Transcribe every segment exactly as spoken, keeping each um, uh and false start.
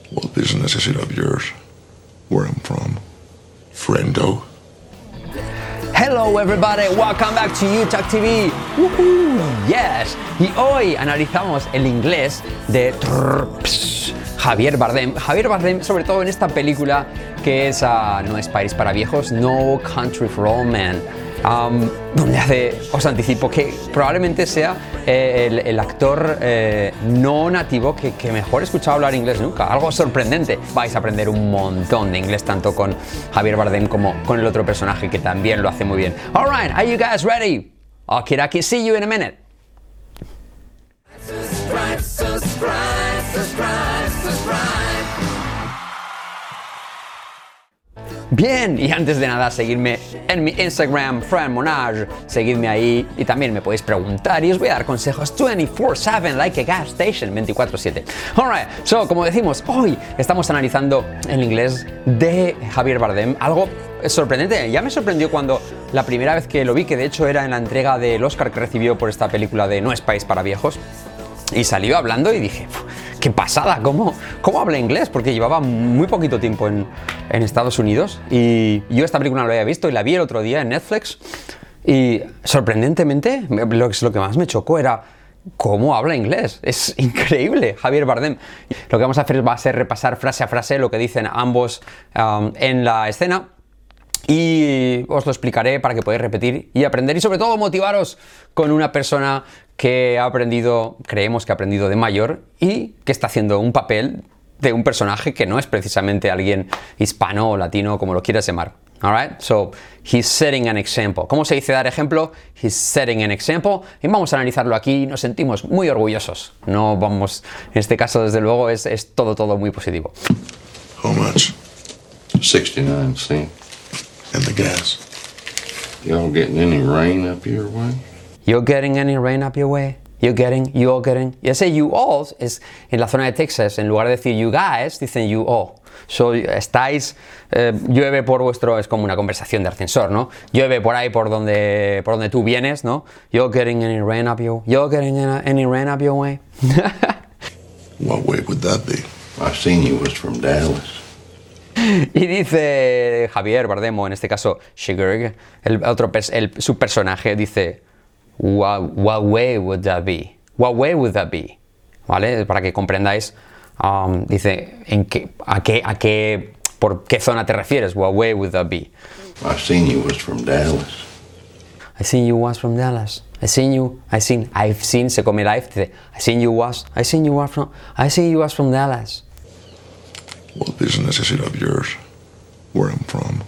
What business is it of yours where I'm from, friendo? Hello everybody, welcome back to UTalk T V. Woohoo, yes. Y hoy analizamos el inglés de trrr, Javier Bardem. Javier Bardem, sobre todo en esta película que es uh, No es País para Viejos, No Country for Old Men. Um, donde hace, os anticipo que probablemente sea eh, el, el actor eh, no nativo que, que mejor he escuchado hablar inglés nunca. Algo sorprendente. Vais a aprender un montón de inglés tanto con Javier Bardem como con el otro personaje que también lo hace muy bien. Alright, are you guys ready? Okiraki, see you in a minute. Subscribe, subscribe, subscribe, subscribe. Bien, y antes de nada, seguidme en mi Instagram, Fran Monage, seguidme ahí y también me podéis preguntar y os voy a dar consejos veinticuatro siete, like a gas station, veinticuatro siete. Alright, so, como decimos, hoy estamos analizando el inglés de Javier Bardem, algo sorprendente. Ya me sorprendió cuando la primera vez que lo vi, que de hecho era en la entrega del Oscar que recibió por esta película de No es País para Viejos, y salió hablando y dije, qué pasada, ¿cómo, cómo habla inglés? Porque llevaba muy poquito tiempo en, en Estados Unidos y yo esta película no la había visto y la vi el otro día en Netflix y sorprendentemente lo, lo que más me chocó era cómo habla inglés. Es increíble, Javier Bardem. Lo que vamos a hacer va a ser repasar frase a frase lo que dicen ambos um, en la escena. Y os lo explicaré para que podáis repetir y aprender y sobre todo motivaros con una persona que ha aprendido, creemos que ha aprendido de mayor y que está haciendo un papel de un personaje que no es precisamente alguien hispano o latino, como lo quieras llamar. Alright, so he's setting an example. ¿Cómo se dice dar ejemplo? He's setting an example. Y vamos a analizarlo aquí. Nos sentimos muy orgullosos. No vamos, en este caso desde luego es, es todo todo muy positivo. How much? sixty-nine cents. And the gas? Y'all getting any rain up your way? You're getting any rain up your way? You're getting, you all getting. Y ese you all es en la zona de Texas. En lugar de decir you guys, dicen you all. So, estáis, eh, llueve por vuestro, es como una conversación de ascensor, ¿no? Llueve por ahí por donde, por donde tú vienes, ¿no? You're getting any rain up your, you're getting any rain up your way? What way would that be? I seen you was from Dallas. Y dice Javier Bardem, en este caso Shigurg, el otro el, su personaje dice what, what way would that be? What way would that be? ¿Vale? Para que comprendáis, um, dice en qué, a qué, a qué, por qué zona te refieres. What way would that be? I seen you was from Dallas. I seen you was from Dallas. I seen you. I seen. I've seen. Se come live. Dice I seen you was. I seen you was from. I seen you was from Dallas. What business is it of yours where I'm from,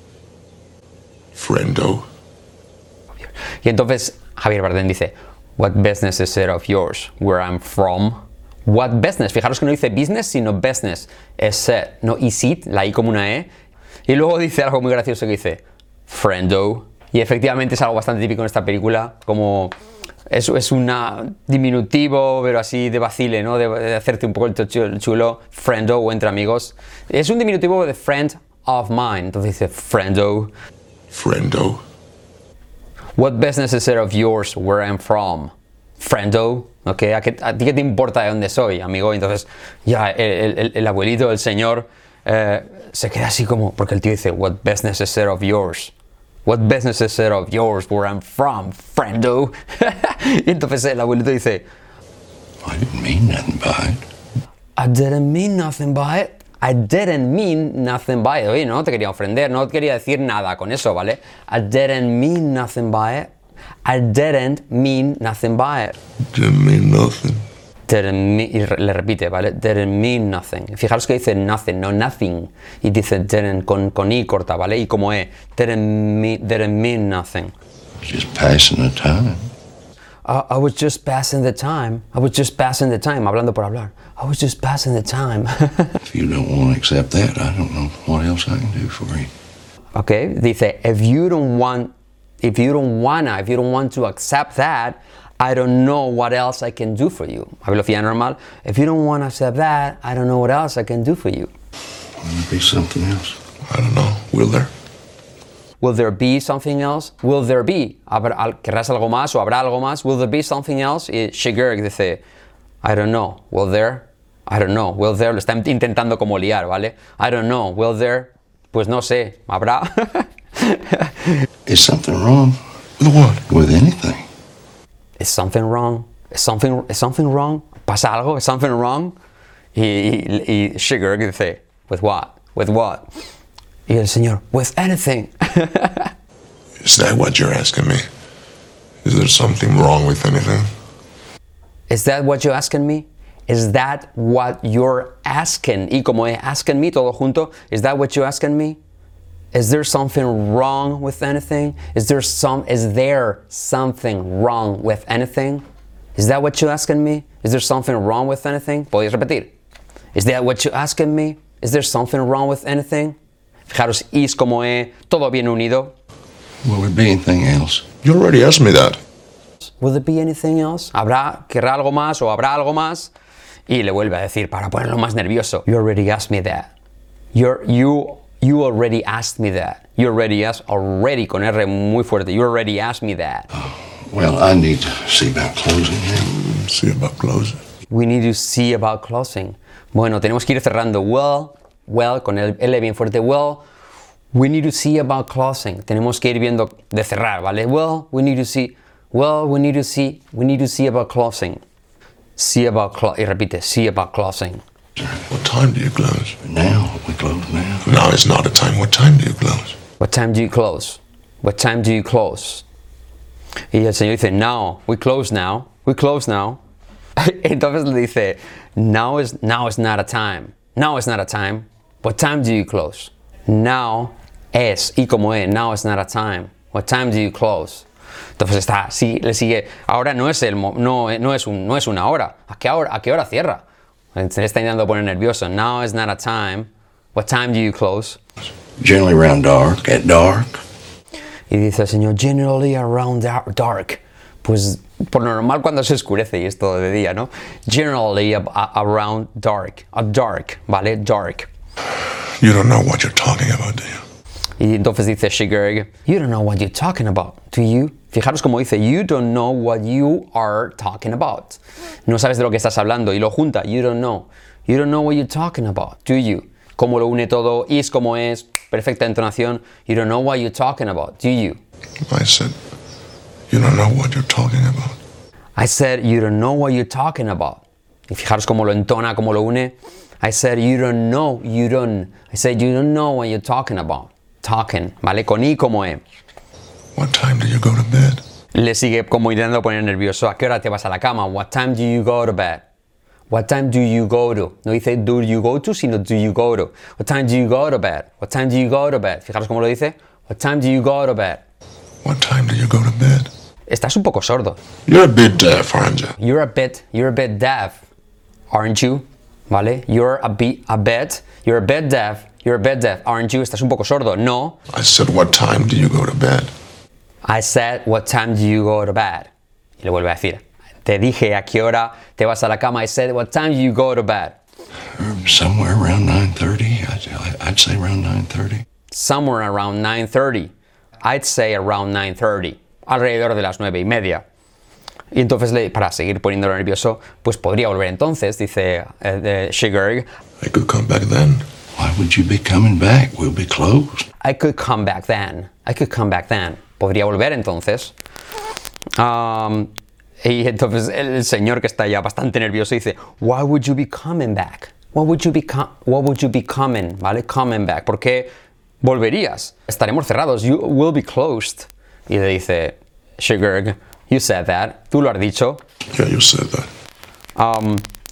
friendo? Y entonces Javier Bardem dice, what business is it of yours where I'm from? What business? Fijaros que no dice business, sino business. Es it, no is it, la i como una e. Y luego dice algo muy gracioso que dice, friendo. Y efectivamente es algo bastante típico en esta película, como es, es un diminutivo, pero así de vacile, ¿no? De, de hacerte un poco el chulo, friendo o entre amigos. Es un diminutivo de friend of mine, entonces dice friendo. Friendo. What business is it of yours where I'm from? Friendo, ¿ok? ¿A, qué, ¿A ti qué te importa de dónde soy, amigo? Entonces ya el, el, el abuelito, el señor, eh, se queda así como, porque el tío dice, what business is it of yours? What business is it of yours where I'm from, friendo? Y entonces el abuelito dice, I didn't mean nothing by it. I didn't mean nothing by it. I didn't mean nothing by it. Oye, no te quería ofender, no quería decir nada con eso, ¿vale? I didn't mean nothing by it. I didn't mean nothing by it. Didn't mean nothing. Didn't mean, y le repite, ¿vale? Didn't mean nothing. Fijaros que dice nothing, no nothing. Y dice didn't con, con i corta, ¿vale? Y como e. Didn't mean, didn't mean nothing. Just passing the time. Uh, I was just passing the time. I was just passing the time. Hablando por hablar. I was just passing the time. If you don't want to accept that, I don't know what else I can do for you. Okay, dice, if you don't want, if you don't wanna, if you don't want to accept that, I don't know what else I can do for you. A velocidad normal. If you don't want to accept that, I don't know what else I can do for you. Will there be something else? I don't know. Will there? Will there be something else? Will there be? ¿Querrás algo más o habrá algo más? Will there be something else? Y Shigurg dice, I don't know. Will there? I don't know. Will there, lo está intentando como liar, ¿vale? I don't know. Will there, pues no sé, ¿habrá? Is something wrong With what? with anything? Is something wrong? Is something, is something wrong? ¿Pasa algo? Is something wrong? Y, y, y Sugar dice, with what? With what? Y el señor, with anything. Is that what you're asking me? Is there something wrong with anything? Is that what you're asking me? Is that what you're asking? Y como es asking me todo junto, is that what you're asking me? Is there something wrong with anything? Is there some is there something wrong with anything? Is that what you're asking me? Is there something wrong with anything? Podéis repetir. Is that what you're asking me? Is there something wrong with anything? Fijaros, is como e, todo bien unido. Will there be anything else? You already asked me that. Will there be anything else? ¿Habrá, querrá algo más o habrá algo más? Y le vuelve a decir para ponerlo más nervioso. You already asked me that. You're, you, you already asked me that. You already asked, already con R muy fuerte. You already asked me that. Well, I need to see about closing now. See about closing. We need to see about closing. Bueno, tenemos que ir cerrando. Well, well, con el L bien fuerte. Well, we need to see about closing. Tenemos que ir viendo de cerrar, ¿vale? Well, we need to see. Well, we need to see. We need to see about closing. See about clo- y repite. See about closing. What time do you close? Now, we close now. Now is not a time. What time do you close? What time do you close? What time do you close? Y el señor dice, now, we close now. We close now. Entonces le dice, now is, now is not a time. Now is not a time. What time do you close? Now es, y como es, now is not a time. What time do you close? Entonces está, sí, le sigue. Ahora no es, el, no, no es, un, no es una hora. ¿A qué hora, a qué hora cierra? Se le está intentando poner nervioso. Now is not a time. What time do you close? Generally around dark, at dark. Y dice el señor, generally around dark. Pues por lo normal cuando se oscurece y es todo de día, ¿no? Generally a, a, around dark. A dark, ¿vale? Dark. You don't know what you're talking about, do you? Y entonces dice Shigurg, you don't know what you're talking about, do you? Fijaros como dice, you don't know what you are talking about. No sabes de lo que estás hablando y lo junta, you don't know. You don't know what you're talking about, do you? Como lo une todo, is como es, perfecta entonación. You don't know what you're talking about, do you? I said, you don't know what you're talking about. I said, you don't know what you're talking about. Y fijaros cómo lo entona, cómo lo une. I said, you don't know, you don't. I said, you don't know what you're talking about. Talking, ¿vale? Con I como E. What time do you go to bed? Le sigue como intentando poner nervioso. ¿A qué hora te vas a la cama? What time do you go to bed? What time do you go to? No dice do you go to, sino do you go to. What time do you go to bed? What time do you go to bed? Fijaros cómo lo dice. What time do you go to bed? What time do you go to bed? Estás un poco sordo. You're a bit deaf, aren't you? You're a bit, you're a bit deaf, aren't you? ¿Vale? You're a bit, a bit, you're a bit deaf, you're a bit deaf, aren't you? Estás un poco sordo. No. I said, what time do you go to bed? I said, what time do you go to bed? Y le vuelve a decir, te dije a qué hora te vas a la cama. I said, what time do you go to bed? Somewhere around nine thirty. I'd, I'd say around nine thirty. Somewhere around nine thirty. I'd say around nine thirty. Alrededor de las nueve y media. Y entonces, para seguir poniéndolo nervioso, pues podría volver entonces, dice uh, Shigurg. I could come back then. Why would you be coming back? We'll be closed. I could come back then. I could come back then. Podría volver entonces. Um, y entonces el señor que está ya bastante nervioso dice, why would you be coming back? What would you be, what would you be coming? ¿Vale? Coming back. ¿Por qué volverías? Estaremos cerrados. You will be closed. Y le dice Shigurg, you said that. Tú lo has dicho. Yeah, you said that. Um,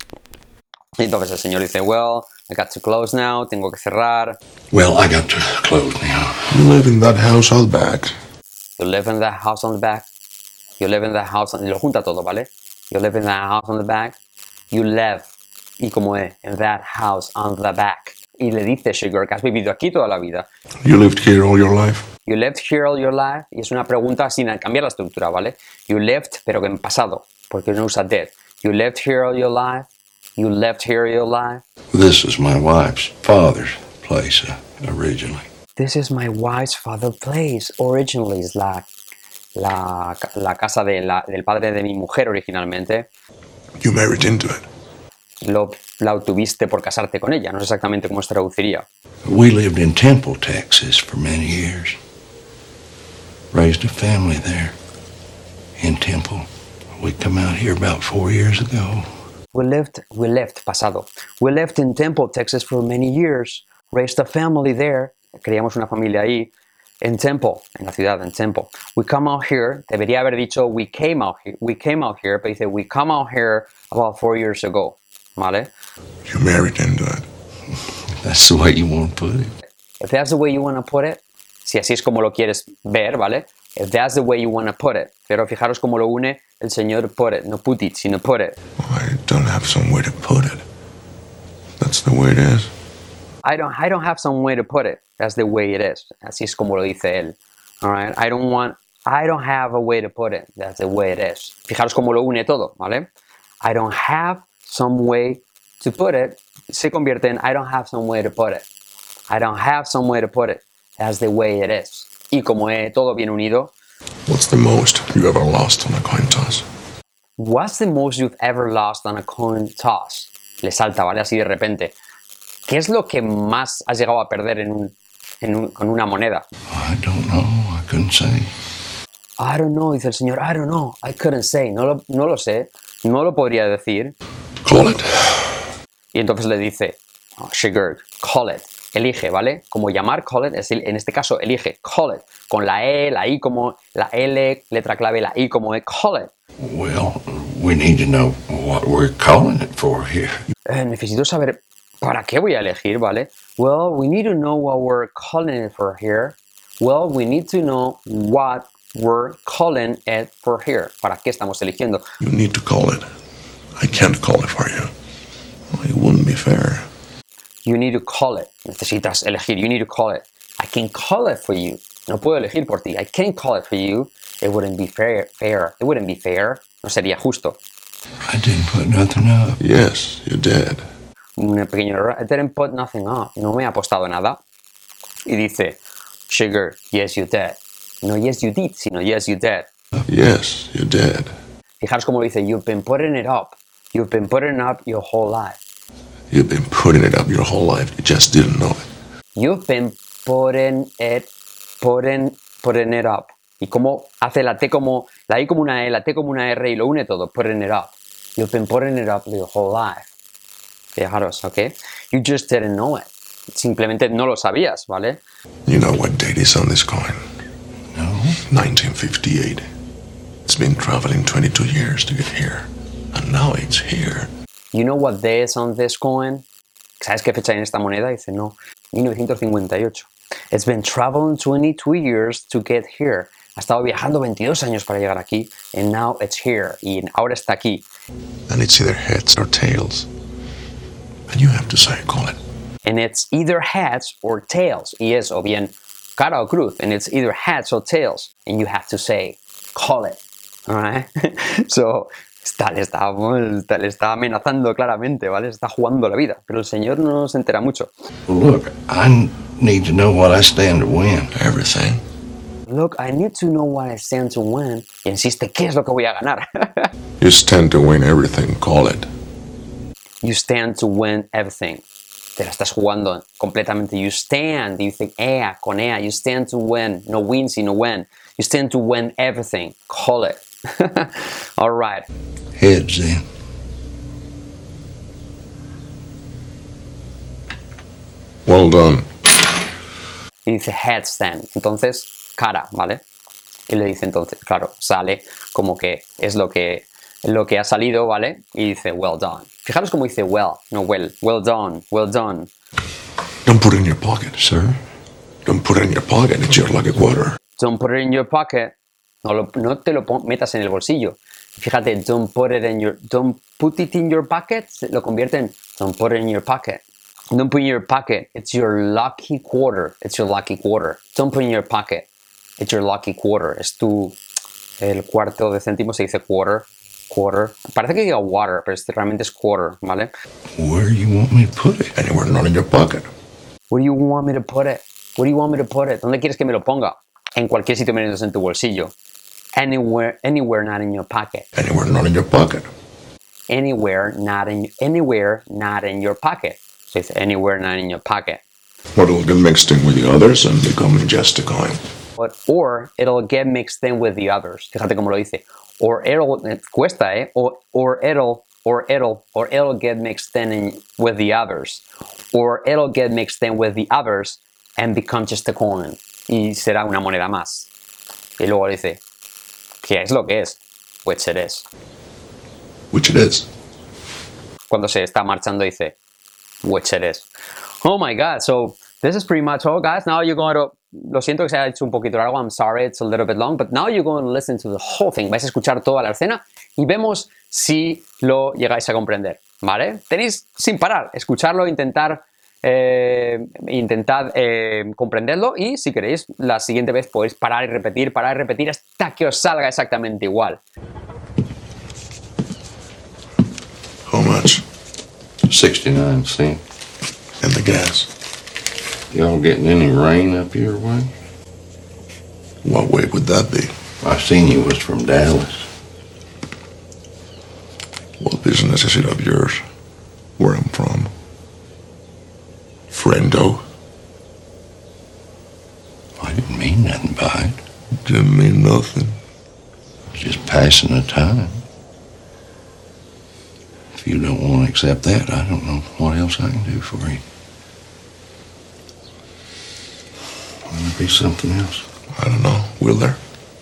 y entonces el señor dice, well, I got to close now. Tengo que cerrar. Well, I got to close now. You live in that house out back. You live in that house on the back. You live in that house on... Y lo junta todo, ¿vale? You live in that house on the back. You live, y como es, in that house on the back. Y le dice Shigurg que has vivido aquí toda la vida. You lived here all your life. You lived here all your life. Y es una pregunta sin cambiar la estructura, ¿vale? You lived, pero que en pasado, porque no usa did. You lived here all your life. You lived here all your life. This is my wife's father's place uh, originally. This is my wife's father's place. Originally es la, la, la casa de la, del padre de mi mujer originalmente. You married into it. lo, la obtuviste por casarte con ella. No sé exactamente cómo se traduciría. We lived in Temple, Texas for many years. Raised a family there in Temple. We come out here about four years ago. We lived, we lived, pasado. We lived in Temple, Texas for many years. Raised a family there. Creamos una familia ahí. En Temple, en la ciudad, en Temple. We come out here. Debería haber dicho we came out here. We came out here, pero dice we come out here about four years ago. ¿Vale? You married into it. That's the way you want to put it. If that's the way you want to put it, si así es como lo quieres ver, ¿vale? If that's the way you want to put it. Pero fijaros cómo lo une el señor put it, no put it, sino put it. I don't have some way to put it. That's the way it is. I don't, I don't have some way to put it. That's the way it is. Así es como lo dice él. All right? I don't want, I don't have a way to put it. That's the way it is. Fijaros cómo lo une todo, ¿vale? I don't have some way to put it. Se convierte en I don't have some way to put it. I don't have some way to put it. That's the way it is. Y como es todo bien unido. What's the most you ever lost on a coin toss? What's the most you've ever lost on a coin toss? Le salta, ¿vale? Así de repente. ¿Qué es lo que más has llegado a perder en un, en un, con una moneda? I don't know. I couldn't say. I don't know, dice el señor. I don't know. I couldn't say. No lo, no lo sé. No lo podría decir. Call it. Y entonces le dice, oh, Sigurd, call it. Elige, ¿vale? Como llamar, call it, es el, en este caso, elige, call it. Con la E, la I como la L, letra clave, la I como E, call it. Well, we need to know what we're calling it for here. Eh, necesito saber para qué voy a elegir, ¿vale? Well, we need to know what we're calling it for here. Well, we need to know what we're calling it for here. ¿Para qué estamos eligiendo? You need to call it. I can't call it for you. It wouldn't be fair. You need to call it. Necesitas elegir. You need to call it. I can call it for you. No puedo elegir por ti. I can't call it for you. It wouldn't be fair. fair. It wouldn't be fair. No sería justo. I didn't put nothing up. Yes, you did. Un pequeño error. I didn't put nothing up. No me ha apostado nada. Y dice, Sigurd, yes you did. No yes you did, sino yes you did. Yes, you did. Fijaros cómo dice, you've been putting it up. You've been putting it up your whole life. You've been putting it up your whole life. You just didn't know it. You've been putting it, putting, putting it up. Y cómo hace la T como, la I como una E, la T como una R y lo une todo. Putting it up. You've been putting it up your whole life. Fijaros, ¿ok? You just didn't know it. Simplemente no lo sabías, ¿vale? You know what date is on this coin? No. nineteen fifty-eight. It's been traveling twenty-two years to get here. And now it's here. You know what day is on this coin? ¿Sabes qué fecha hay en esta moneda? Dice, no, mil novecientos cincuenta y ocho. It's been traveling twenty-two years to get here. Ha estado viajando veintidós años para llegar aquí. And now it's here. Y ahora está aquí. And it's either heads or tails. And you have to say, call it. And it's either heads or tails. Y es o bien cara o cruz. And it's either heads or tails. And you have to say, call it. Alright? So, está, le, está, está, le está amenazando claramente, ¿vale? Está jugando la vida. Pero el señor no se entera mucho. Look, I need to know what I stand to win. Everything. Look, I need to know what I stand to win. Y insiste, ¿qué es lo que voy a ganar? You stand to win everything. Call it. You stand to win everything. Te la estás jugando completamente. You stand, you think ea, con ea. You stand to win. No win, sino win. You stand to win everything. Call it. All right. Heads then. Well done. Y dice heads then. Entonces, cara, ¿vale? Y le dice entonces, claro, sale como que es lo que, lo que ha salido, ¿vale? Y dice well done. Fijaros cómo dice well, no well. Well done, well done. Don't put it in your pocket, sir. Don't put it in your pocket. It's your lucky quarter. Don't put it in your pocket. No, lo, no te lo metas en el bolsillo. Fíjate, don't put it in your, don't put it in your pocket. Lo convierte en don't put it in your pocket. Don't put it in your pocket. It's your lucky quarter. It's your lucky quarter. Don't put it in your pocket. It's your lucky quarter. Es tu, el cuarto de céntimo se dice quarter. Quarter. Parece que diga water, pero este realmente es quarter, ¿vale? Where do you want me to put it? Anywhere not in your pocket. Where do you want me to put it? Where do you want me to put it? ¿Dónde quieres que me lo ponga? En cualquier sitio menos en tu bolsillo. Anywhere, anywhere not in your pocket. Anywhere not in your pocket. anywhere, not in anywhere, not in your pocket. So it's anywhere, not in your pocket. Or it'll get mixed in with the others and become just a coin. But, or it'll get mixed in with the others. Fíjate cómo lo dice. Or it'll, cuesta, eh? Or, or it'll, or it'll, or it'll get mixed in, in with the others. Or it'll get mixed in with the others and become just a coin. Y será una moneda más. Y luego dice, ¿qué es lo que es? Which it is. Which it is. Cuando se está marchando dice, which it is. Oh my God, so this is pretty much all, guys. Now you're going to, lo siento que se haya hecho un poquito largo, I'm sorry, it's a little bit long, but now you're going to listen to the whole thing. Vais a escuchar toda la escena y vemos si lo llegáis a comprender, ¿vale? Tenéis sin parar, escucharlo, intentar, eh, intentad eh, comprenderlo y si queréis, la siguiente vez podéis parar y repetir, parar y repetir hasta que os salga exactamente igual. How much? sixty-nine cents. And the gas? Y'all getting any rain up your way? What way would that be? I seen you was from Dallas. What business is it of yours? Where I'm from? Friendo? I didn't mean nothing by it. Didn't mean nothing. Just passing the time. If you don't want to accept that, I don't know what else I can do for you. Will there be something else? I don't know. Will there?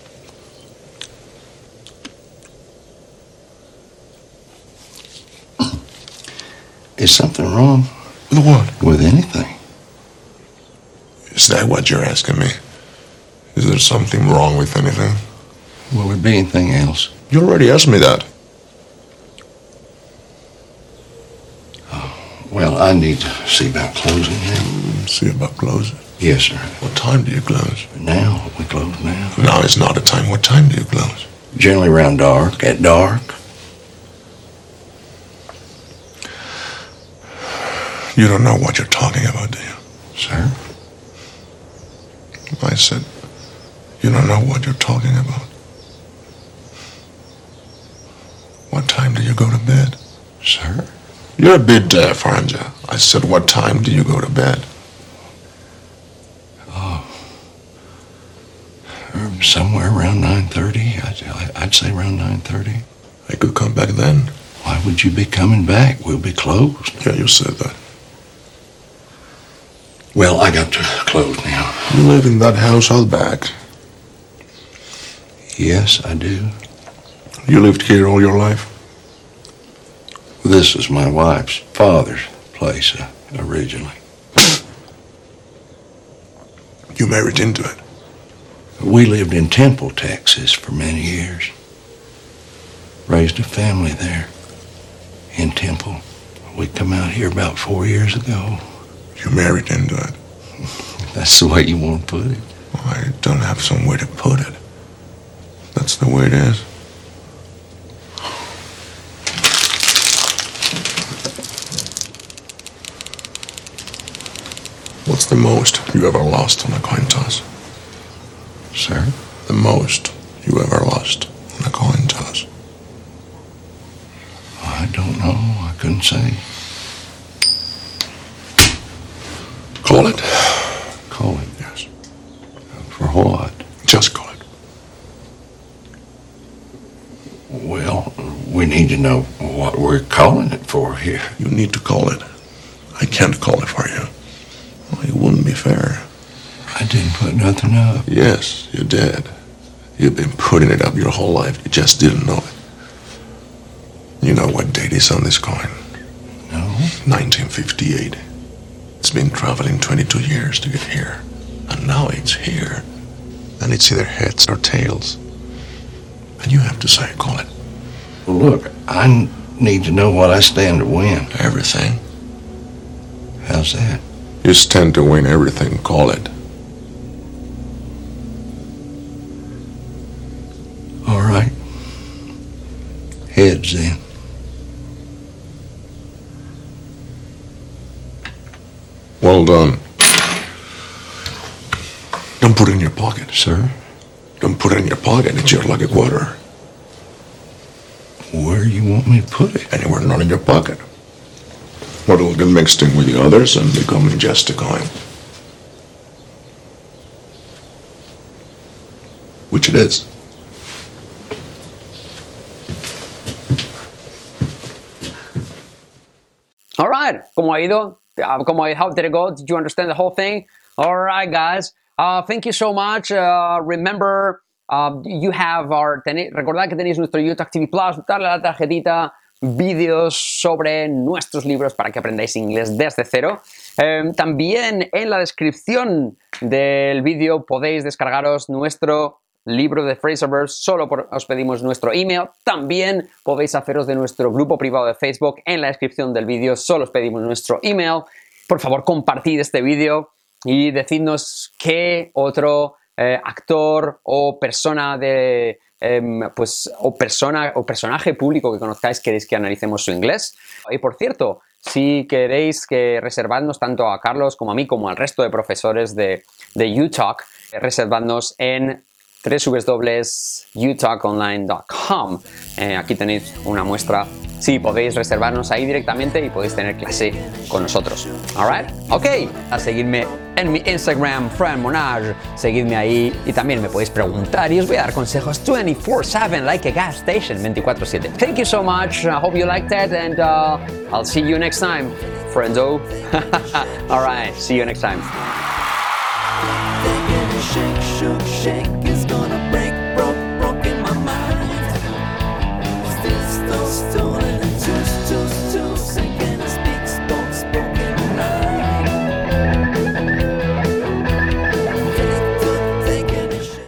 Is something wrong With what? with anything? Is that what you're asking me? Is there something wrong with anything? Will there be anything else? You already asked me that. Well, I need to see about closing now. See about closing. Yes, sir. What time do you close? Now, we close now. Now is not a time. What time do you close? Generally around dark. At dark. You don't know what you're talking about, do you? Sir? I said, you don't know what you're talking about. What time do you go to bed? Sir? You're a bit deaf, aren't you? I said, what time do you go to bed? Oh. Um, Somewhere around nine thirty. I'd, I'd say around nine thirty. I could come back then. Why would you be coming back? We'll be closed. Yeah, you said that. Well, I got to close now. You live in that house out back. Yes, I do. You lived here all your life? This is my wife's father's place uh, originally. You married into it? We lived in Temple, Texas for many years. Raised a family there in Temple. We come out here about four years ago. You married into it? That's the way you want to put it. I don't have some way to put it. That's the way it is. What's the most you ever lost on a coin toss? Sir? The most you ever lost on a coin toss? I don't know. I couldn't say. Call it. Call it. Yes. For what? Just call it. Well, we need to know what we're calling it for here. You need to call it. I can't call it for you. Well, it wouldn't be fair. I didn't put nothing up. Yes, you did. You've been putting it up your whole life. You just didn't know it. You know what date is on this coin? No? nineteen fifty-eight. It's been traveling twenty-two years to get here. And now it's here. And it's either heads or tails. And you have to say, call it. Well, look, I n- need to know what I stand to win. Everything. How's that? You stand to win everything, call it. All right. Heads then. Well done. Don't put it in your pocket. Sir? Don't put it in your pocket. It's your lucky quarter. Where you want me to put it? Anywhere, not in your pocket. Or it'll get mixed in with the others and become just a coin. Which it is. All right, ¿cómo ha ido? Uh, ¿Cómo, how did it go? Did you understand the whole thing? All right, guys. Uh, thank you so much. Uh, remember, uh, you have our... Ten, recordad que tenéis nuestro YouTube T V Plus. Darle a la tarjetita. Vídeos sobre nuestros libros para que aprendáis inglés desde cero. Eh, también en la descripción del vídeo podéis descargaros nuestro libro de Phraseverse, solo por, os pedimos nuestro email. También podéis haceros de nuestro grupo privado de Facebook. En la descripción del vídeo solo os pedimos nuestro email. Por favor, compartid este vídeo y decidnos qué otro eh, actor o persona de eh, pues o persona o personaje público que conozcáis queréis que analicemos su inglés. Y por cierto, si queréis que reservadnos tanto a Carlos como a mí como al resto de profesores de, de UTalk, reservadnos en w w w punto u talk online punto com. Eh, aquí tenéis una muestra. Sí, podéis reservarnos ahí directamente y podéis tener clase con nosotros. Alright? Ok. A seguirme en mi Instagram, Fran Monage. Seguidme ahí y también me podéis preguntar y os voy a dar consejos veinticuatro siete, like a gas station, veinticuatro siete. Thank you so much. I hope you liked it and uh, I'll see you next time, friendo. Alright, see you next time. Shake, shake, shake.